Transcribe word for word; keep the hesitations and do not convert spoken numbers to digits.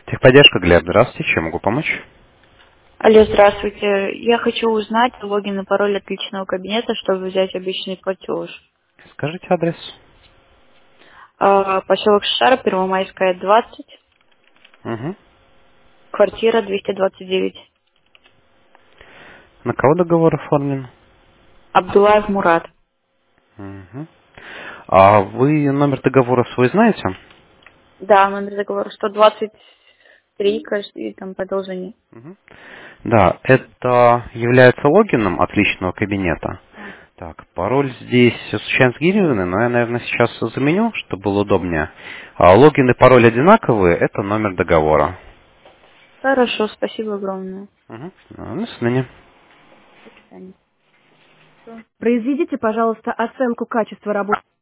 Техподдержка, Глеб, здравствуйте, чем могу помочь? Алло, здравствуйте. Я хочу узнать логин и пароль от личного кабинета, чтобы взять обычный платеж. Скажите адрес. А, Поселок Шара, Первомайская, двадцать, Угу. квартира двести двадцать девять. На кого договор оформлен? Абдулаев Мурат. Угу. А вы номер договора свой знаете? Да, номер договора сто двадцать три, кажется, и там продолжение. Мгм. Да, это является логином от личного кабинета. А, Так, пароль здесь случайно сгенерированный, но я, наверное, сейчас заменю, чтобы было удобнее. А логин и пароль одинаковые, это номер договора. Хорошо, спасибо огромное. Угу. До свидания. До свидания. Произведите, пожалуйста, оценку качества работы.